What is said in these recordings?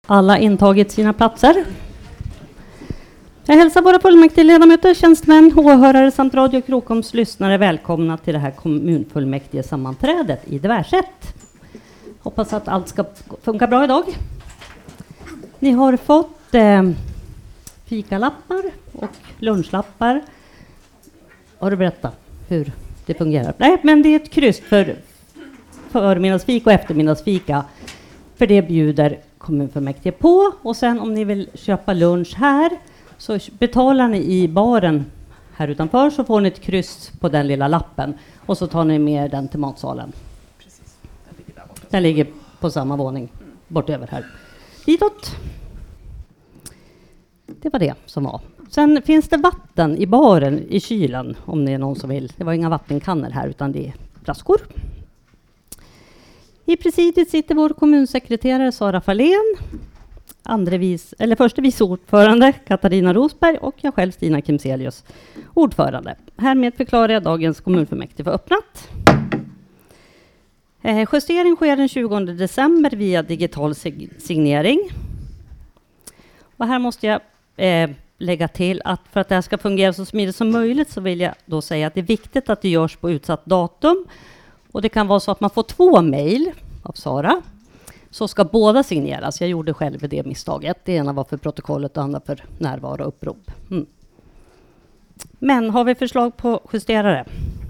alla intagit sina platser? Jag hälsar våra fullmäktigeledamöter, tjänstemän, åhörare samt Radio Krokoms lyssnare välkomna till det här kommunfullmäktige sammanträdet i Diverset. Hoppas att allt ska funka bra idag. Ni har fått fikalappar och lunchlappar. Har du berättat hur det fungerar? Nej, men det är ett kryss för förmiddagsfika och eftermiddagsfika. För det bjuder kommunfullmäktige på. Och sen om ni vill köpa lunch här så betalar ni i baren här utanför, så får ni ett kryss på den lilla lappen. Och så tar ni med den till matsalen. Precis. Den ligger på samma våning bortöver här. Ditåt. Det var det som var. Sen finns det vatten i baren i kylen om det är någon som vill. Det var inga vattenkannor här utan det är flaskor. I presidiet sitter vår kommunsekreterare Sara Fahlén, förste vice ordförande Katarina Rosberg och jag själv Stina Kimselius, ordförande. Härmed förklarar jag dagens kommunfullmäktige för öppnat. Justering sker den 20 december via digital signering. Och här måste jag lägga till att för att det här ska fungera så smidigt som möjligt så vill jag då säga att det är viktigt att det görs på utsatt datum. Och det kan vara så att man får 2 mejl av Sara. Så ska båda signeras. Jag gjorde själv det misstaget. Det ena var för protokollet och andra för närvaro och upprop. Men har vi förslag på justerare?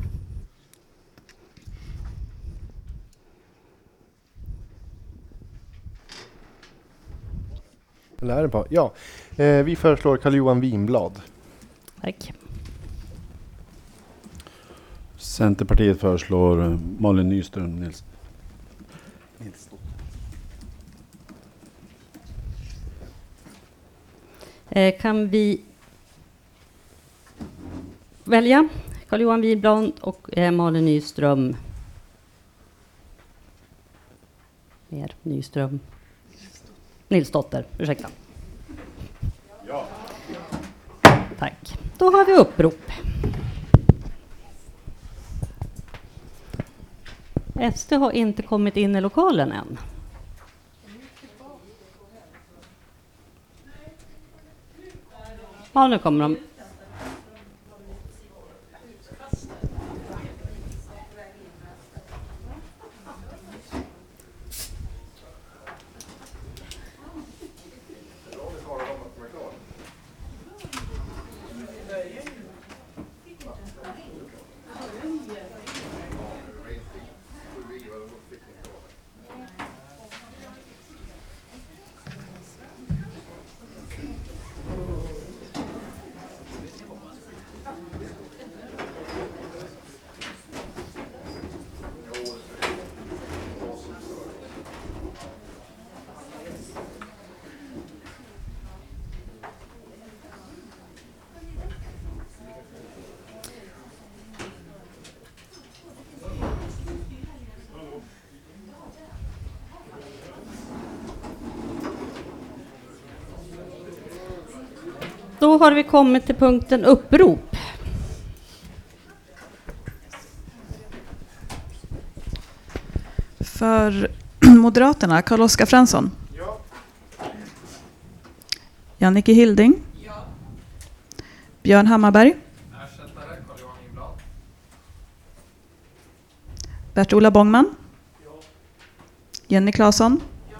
Eller är det bara? Ja. Vi föreslår Carl-Johan Winblad. Tack. Centerpartiet föreslår Malin Nyström Nils. Kan vi välja Carl-Johan Winblad och Malin Nyström? Nyström. Nilsdotter, ursäkta. Ja. Tack. Då har vi upprop. SD har inte kommit in i lokalen än. Ja, nu kommer de. Då har vi kommit till punkten upprop. För Moderaterna, Carl-Oskar Fransson. Ja. Jannike Hilding. Ja. Björn Hammarberg. Ersättare Carl-Johan Winblad. Bert-Ola Bångman. Ja. Jenny Claesson. Ja.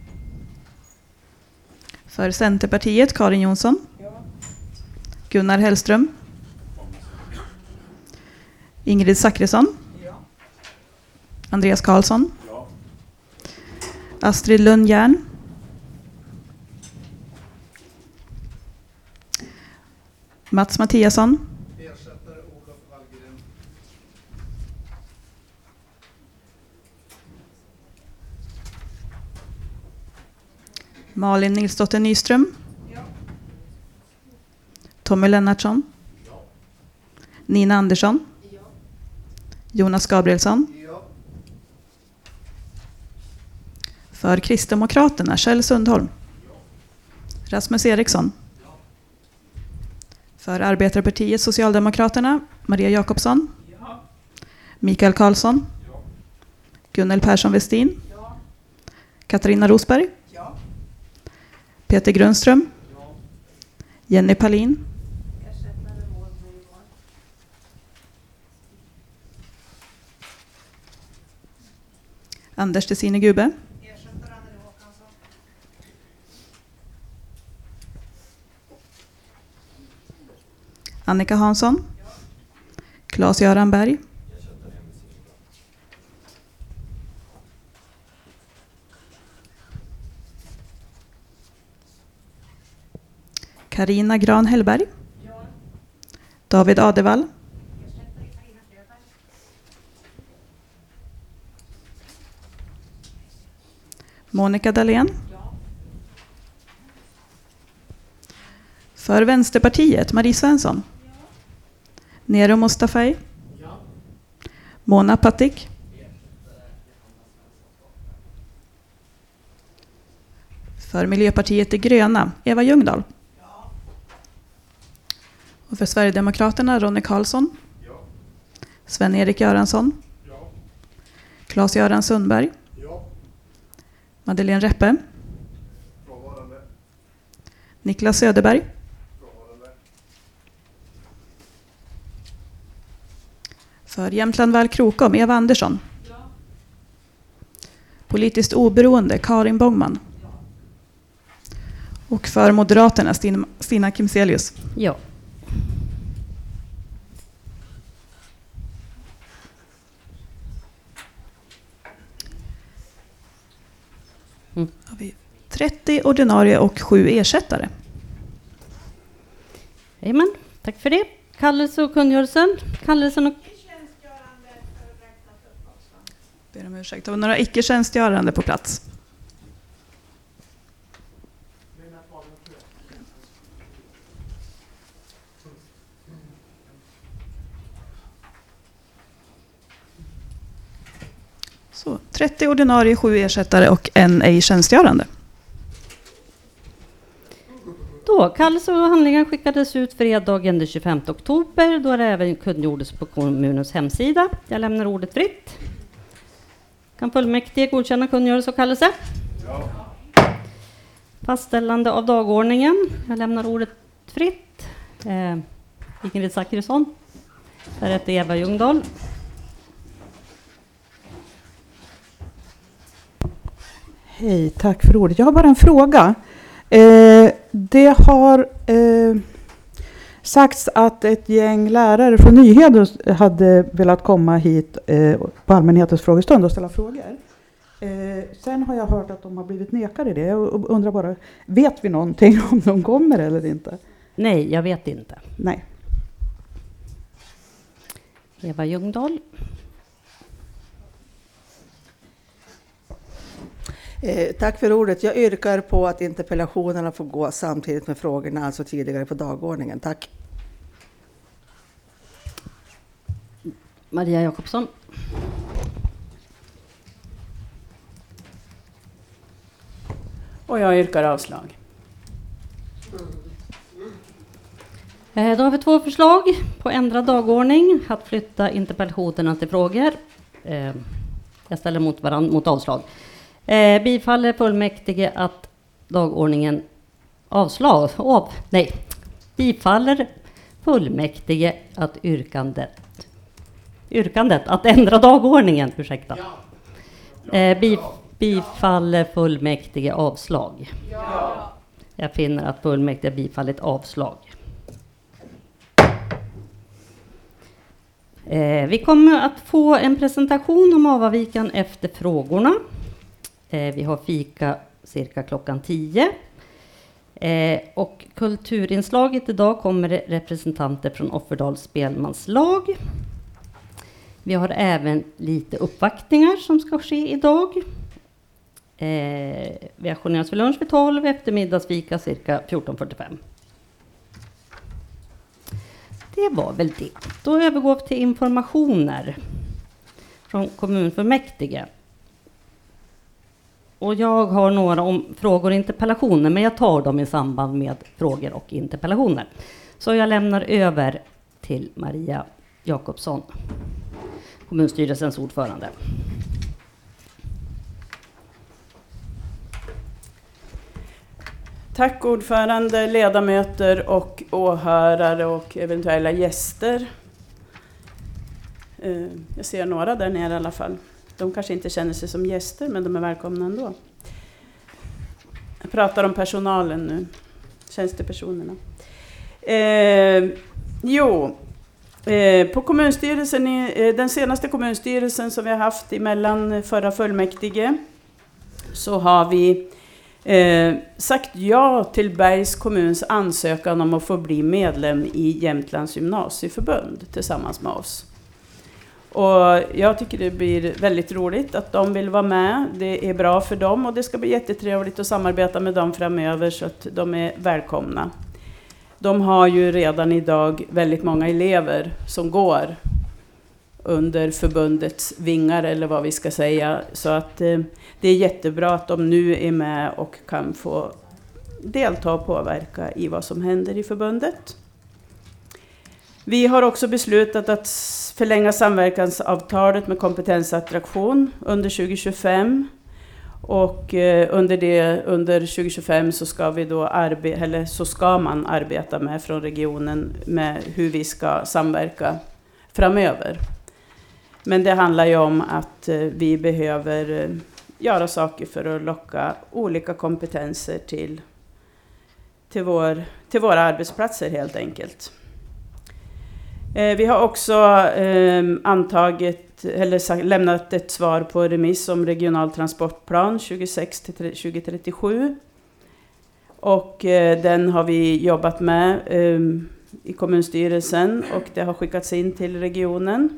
För Centerpartiet, Karin Jonsson. Ja. Gunnar Hellström. Ingrid Zackrisson. Ja. Andreas Karlsson. Ja. Astrid Lundjärn. Mats Mattiasson. Ersättare Olof Wallgren. Malin Nilsdotter Nyström. Ja. Tommy Lennartsson. Ja. Nina Andersson. Ja. Jonas Gabrielsson. Ja. För Kristdemokraterna, Kjell Sundholm. Rasmus Eriksson. För Arbetarpartiet, Socialdemokraterna, Maria Jakobsson. Ja. Mikael Karlsson. Ja. Gunnel Persson Westin. Ja. Katarina Rosberg. Ja. Peter Grundström. Jenny Palin. Anders Tessine Gube. Annika Hansson. Claes-Göran Berg. Carina Gran Hellberg. David Adevall. Monica Dahlén. För Vänsterpartiet, Marie Svensson. Nero Mustafay. Mona Patik. För Miljöpartiet de gröna, Eva Ljungdahl. Och för Sverigedemokraterna, Ronny Karlsson. Sven-Erik Göransson. Claes-Göran Sundberg. Madeleine Reppe. Niklas Söderberg. För Jämtland Väl Krokom, Eva Andersson. Politiskt oberoende, Karin Bångman. Och för Moderaterna, Stina Kimselius. Ja. Har vi 30 ordinarie och 7 ersättare. Jajamän, tack för det. Kallelse och kungörelsen. Kallelsen och... Ber om ursäkt. Det var några icke-tjänstgörande på plats. Så, 30 ordinarie, 7 ersättare och en ej tjänstgörande. Då, kallelse och handlingar skickades ut fredagen den 25 oktober, då det även kungjordes på kommunens hemsida. Jag lämnar ordet fritt. Kan fullmäktige godkänna kungörelse och kallelse? Ja. Fastställande av dagordningen. Jag lämnar ordet fritt. Ingrid Zachrisson. Därefter Eva Ljungdahl. Hej, tack för ordet. Jag har bara en fråga. Det har sagts att ett gäng lärare från Nyheden hade velat komma hit på allmänhetens frågestund och ställa frågor. Sen har jag hört att de har blivit nekade det. Jag undrar bara, vet vi någonting om de kommer eller inte? Nej, jag vet inte. Nej. Eva Ljungdahl. Tack för ordet. Jag yrkar på att interpellationerna får gå samtidigt med frågorna, alltså tidigare på dagordningen. Tack. Maria Jakobsson. Och jag yrkar avslag. Då har vi 2 förslag på ändrad dagordning. Att flytta interpellationerna till frågor. Jag ställer mot avslag. Bifaller fullmäktige att dagordningen bifaller fullmäktige att yrkandet att ändra dagordningen, ursäkta. Bifaller fullmäktige avslag. Ja. Jag finner att fullmäktige bifallit avslag. Vi kommer att få en presentation om avvikan efter frågorna. Vi har fika cirka klockan 10. Och kulturinslaget idag kommer representanter från Offerdals spelmanslag. Vi har även lite uppvaktningar som ska ske idag. Vi ajourneras för lunch vid 12, eftermiddagsfika cirka 14.45. Det var väl det. Då övergår vi till informationer från kommunfullmäktige. Och jag har några om frågor och interpellationer, men jag tar dem i samband med frågor och interpellationer. Så jag lämnar över till Maria Jakobsson, kommunstyrelsens ordförande. Tack ordförande, ledamöter och åhörare och eventuella gäster. Jag ser några där nere i alla fall. De kanske inte känner sig som gäster, men de är välkomna ändå. Jag pratar om personalen nu, tjänstepersonerna. På kommunstyrelsen, den senaste kommunstyrelsen som vi har haft emellan förra fullmäktige, så har vi sagt ja till Bergs kommuns ansökan om att få bli medlem i Jämtlands gymnasieförbund tillsammans med oss. Och jag tycker det blir väldigt roligt att de vill vara med. Det är bra för dem och det ska bli jättetrevligt att samarbeta med dem framöver, så att de är välkomna. De har ju redan idag väldigt många elever som går under förbundets vingar, eller vad vi ska säga. Så att det är jättebra att de nu är med och kan få delta och påverka i vad som händer i förbundet. Vi har också beslutat att förlänga samverkansavtalet med kompetensattraktion under 2025. Och under 2025 så ska vi då ska man arbeta med från regionen med hur vi ska samverka framöver. Men det handlar ju om att vi behöver göra saker för att locka olika kompetenser till våra arbetsplatser helt enkelt. Vi har också lämnat ett svar på remiss om regional transportplan 2026-2037. Och den har vi jobbat med i kommunstyrelsen och det har skickats in till regionen.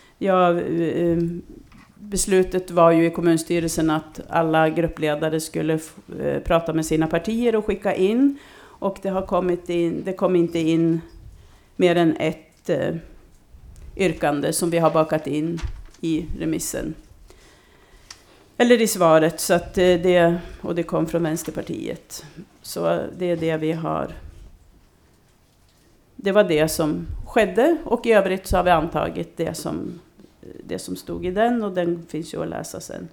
Beslutet var ju i kommunstyrelsen att alla gruppledare skulle prata med sina partier och skicka in. Och det kom inte in mer än ett yrkande som vi har bakat in i remissen. Eller i svaret, så att det kom från Vänsterpartiet. Så det är det vi har. Det var det som skedde och i övrigt så har vi antagit det som stod i den, och den finns ju att läsa sen.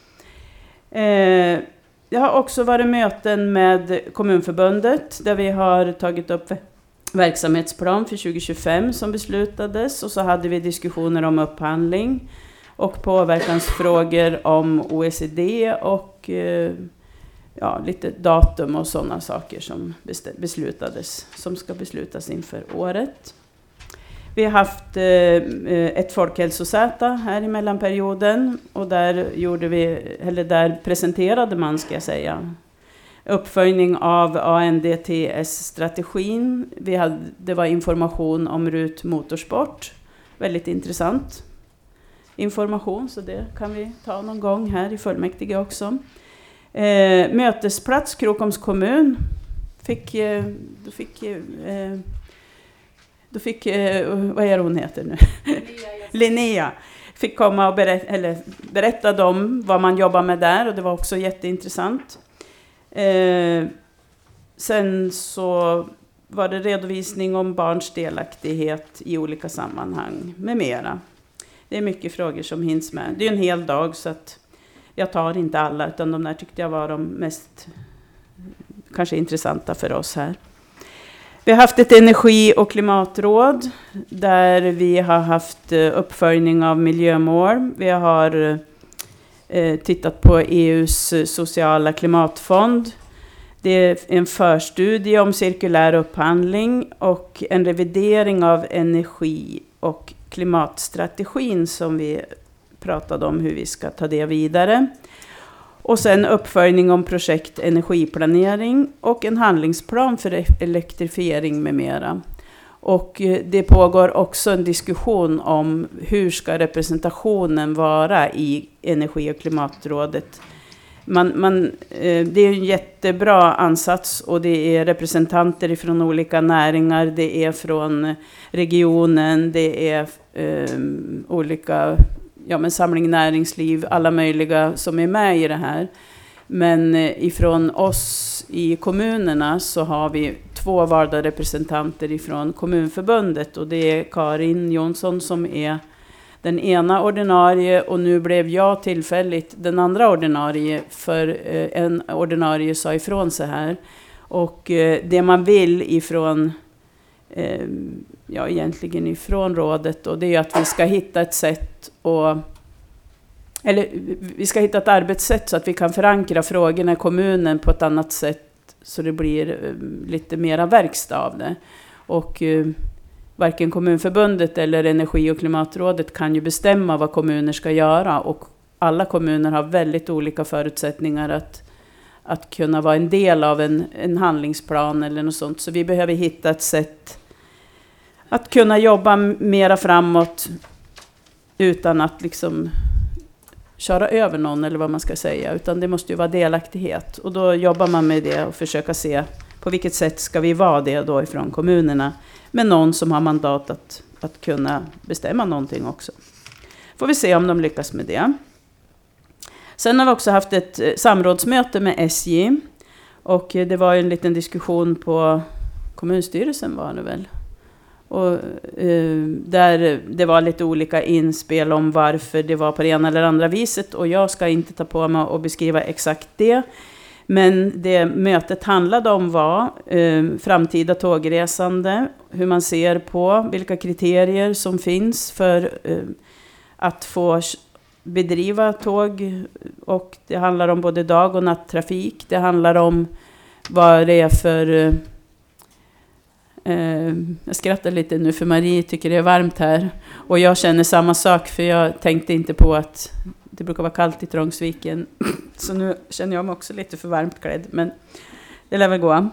Det har också varit möten med Kommunförbundet där vi har tagit upp verksamhetsplan för 2025 som beslutades, och så hade vi diskussioner om upphandling och påverkansfrågor om OECD och lite datum och sådana saker som beslutades, som ska beslutas inför året. Vi har haft ett folkhälsosäta här i mellanperioden, och där presenterade man, ska jag säga, uppföljning av ANDTS-strategin. Det var information om RUT Motorsport. Väldigt intressant information, så det kan vi ta någon gång här i fullmäktige också. Mötesplats Krokoms kommun vad är hon heter nu? Linnea fick komma och berätta om vad man jobbar med där, och det var också jätteintressant. Sen så var det redovisning om barns delaktighet i olika sammanhang med mera. Det är mycket frågor som hinns med. Det är en hel dag, så att jag tar inte alla, utan de där tyckte jag var de mest kanske intressanta för oss här. Vi har haft ett energi- och klimatråd där vi har haft uppföljning av miljömål. Vi har tittat på EUs sociala klimatfond. Det är en förstudie om cirkulär upphandling och en revidering av energi- och klimatstrategin som vi pratade om hur vi ska ta det vidare. Och sen uppföljning om projekt energiplanering och en handlingsplan för elektrifiering med mera. Och det pågår också en diskussion om hur ska representationen vara i energi- och klimatrådet. Det är en jättebra ansats, och det är representanter från olika näringar, det är från regionen, det är olika samling näringsliv, alla möjliga som är med i det här. Men ifrån oss i kommunerna så har vi 2 valda representanter ifrån Kommunförbundet, och det är Karin Jonsson som är den ena ordinarie, och nu blev jag tillfälligt den andra ordinarie, för en ordinarie sa ifrån sig här. Och det man vill ifrån egentligen ifrån rådet, och det är att vi ska hitta ett sätt vi ska hitta ett arbetssätt så att vi kan förankra frågorna i kommunen på ett annat sätt så det blir lite mera verkstad av det. Och varken Kommunförbundet eller Energi- och klimatrådet kan ju bestämma vad kommuner ska göra, och alla kommuner har väldigt olika förutsättningar att kunna vara en del av en handlingsplan eller något sånt. Så vi behöver hitta ett sätt att kunna jobba mera framåt utan att liksom köra över någon eller vad man ska säga, utan det måste ju vara delaktighet. Och då jobbar man med det och försöka se på vilket sätt ska vi vara det då ifrån kommunerna, med någon som har mandat att kunna bestämma någonting också. Får vi se om de lyckas med det. Sen har vi också haft ett samrådsmöte med SJ, och det var en liten diskussion på kommunstyrelsen var det väl. Och där det var lite olika inspel om varför det var på det ena eller andra viset, och jag ska inte ta på mig och beskriva exakt det. Men det mötet handlade om var framtida tågresande, hur man ser på vilka kriterier som finns för att få bedriva tåg, och det handlar om både dag- och natttrafik. Det handlar om vad det är för... jag skrattar lite nu för Marie tycker det är varmt här. Och jag känner samma sak, för jag tänkte inte på att det brukar vara kallt i Trångsviken. Så nu känner jag mig också lite för varmt klädd, men det lär väl gå.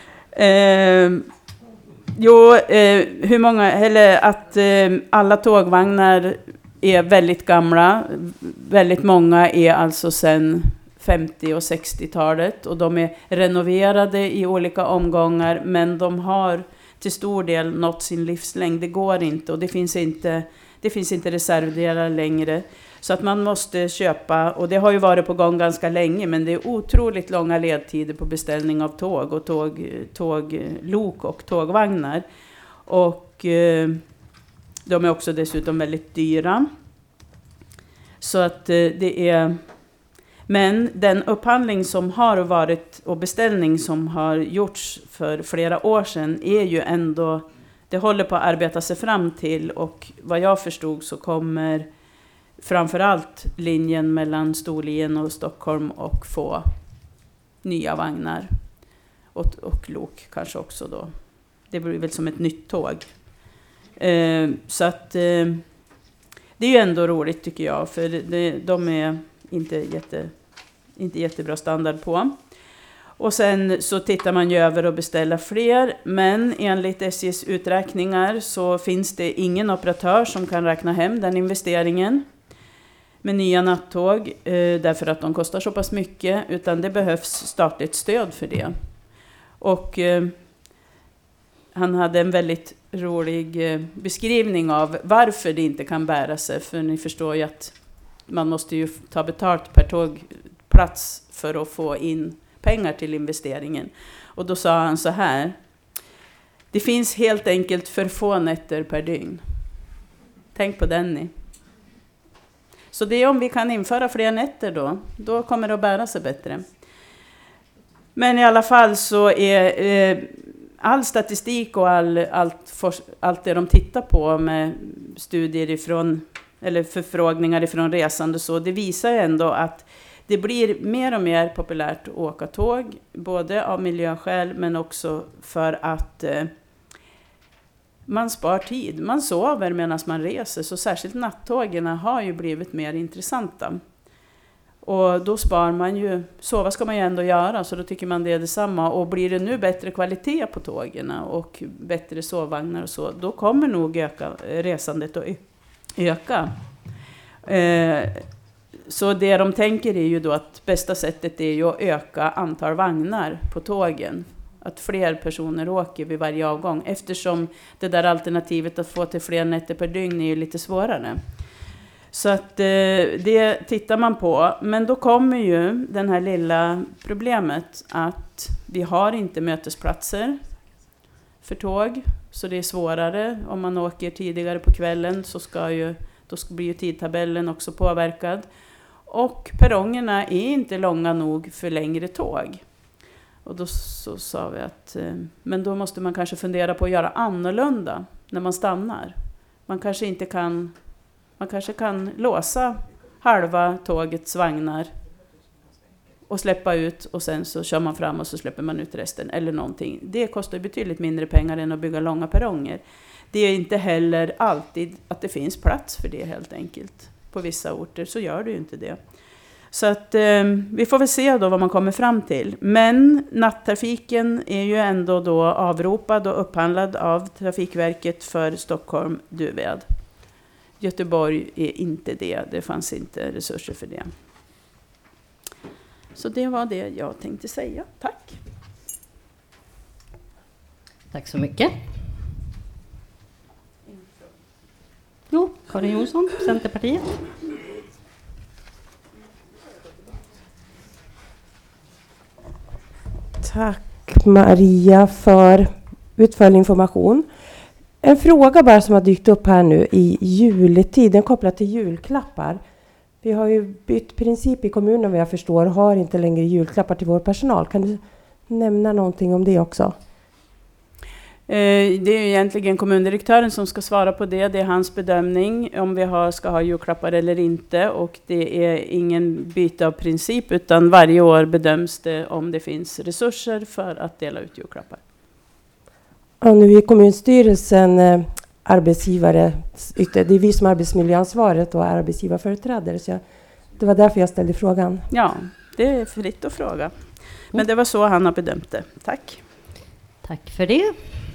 Hur många, eller att alla tågvagnar är väldigt gamla. Väldigt många är alltså sedan 50- och 60-talet, och de är renoverade i olika omgångar, men de har till stor del nått sin livslängd. Det går inte, och det finns inte reservdelar längre. Så att man måste köpa, och det har ju varit på gång ganska länge, men det är otroligt långa ledtider på beställning av tåg och tåglok och tågvagnar. Och de är också dessutom väldigt dyra. Så att det är... Men den upphandling som har varit och beställning som har gjorts för flera år sedan är ju ändå, det håller på att arbeta sig fram till, och vad jag förstod så kommer framförallt linjen mellan Storlien och Stockholm och få nya vagnar och lok kanske också då. Det blir väl som ett nytt tåg. Så att det är ju ändå roligt tycker jag, för de är inte jättebra standard på. Och sen så tittar man ju över och beställer fler, men enligt SJs uträkningar så finns det ingen operatör som kan räkna hem den investeringen med nya nattåg, därför att de kostar så pass mycket, utan det behövs statligt stöd för det. Och han hade en väldigt rolig beskrivning av varför det inte kan bära sig, för ni förstår ju att man måste ju ta betalt per tågplats för att få in pengar till investeringen. Och då sa han så här: det finns helt enkelt för få nätter per dygn. Tänk på den ni. Så det är om vi kan införa fler nätter då kommer det att bära sig bättre. Men i alla fall så är all statistik och allt det de tittar på med studier ifrån, eller förfrågningar ifrån resande, så det visar ändå att det blir mer och mer populärt att åka tåg, både av miljöskäl men också för att man spar tid. Man sover medan man reser, så särskilt nattågen har ju blivit mer intressanta. Och då spar man ju, sova ska man ju ändå göra, så då tycker man det är detsamma. Och blir det nu bättre kvalitet på tågen och bättre sovvagnar och så, då kommer nog resandet att öka. Så det de tänker är ju då att bästa sättet är ju att öka antal vagnar på tågen. Att fler personer åker vid varje avgång. Eftersom det där alternativet att få till fler nätter per dygn är ju lite svårare. Så att det tittar man på. Men då kommer ju den här lilla problemet att vi har inte mötesplatser för tåg. Så det är svårare. Om man åker tidigare på kvällen så då blir ju tidtabellen också påverkad. Och perrongerna är inte långa nog för längre tåg. Och då så sa vi att men då måste man kanske fundera på att göra annorlunda när man stannar. Man kanske kan låsa halva tågets vagnar och släppa ut, och sen så kör man fram och så släpper man ut resten eller någonting. Det kostar betydligt mindre pengar än att bygga långa perronger. Det är inte heller alltid att det finns plats för det helt enkelt. På vissa orter så gör det ju inte det. Så att vi får väl se då vad man kommer fram till. Men nattrafiken är ju ändå då avropad och upphandlad av Trafikverket för Stockholm, Duved. Göteborg är inte det. Det fanns inte resurser för det. Så det var det jag tänkte säga. Tack. Tack så mycket. Jo, Karin Jonsson, Centerpartiet. Tack Maria för utförlig information. En fråga bara som har dykt upp här nu i juletiden kopplat till julklappar. Vi har ju bytt princip i kommunen vad jag förstår, har inte längre julklappar till vår personal. Kan du nämna någonting om det också? Det är egentligen kommundirektören som ska svara på det. Det är hans bedömning om vi ska ha julklappar eller inte. Och det är ingen byte av princip, utan varje år bedöms det om det finns resurser för att dela ut julklappar. Och nu är kommunstyrelsen arbetsgivare. Det är vi som har arbetsmiljöansvaret och arbetsgivarföreträdare. Så det var därför jag ställde frågan. Ja, det är fritt att fråga. Men det var så han har bedömt det. Tack. Tack för det.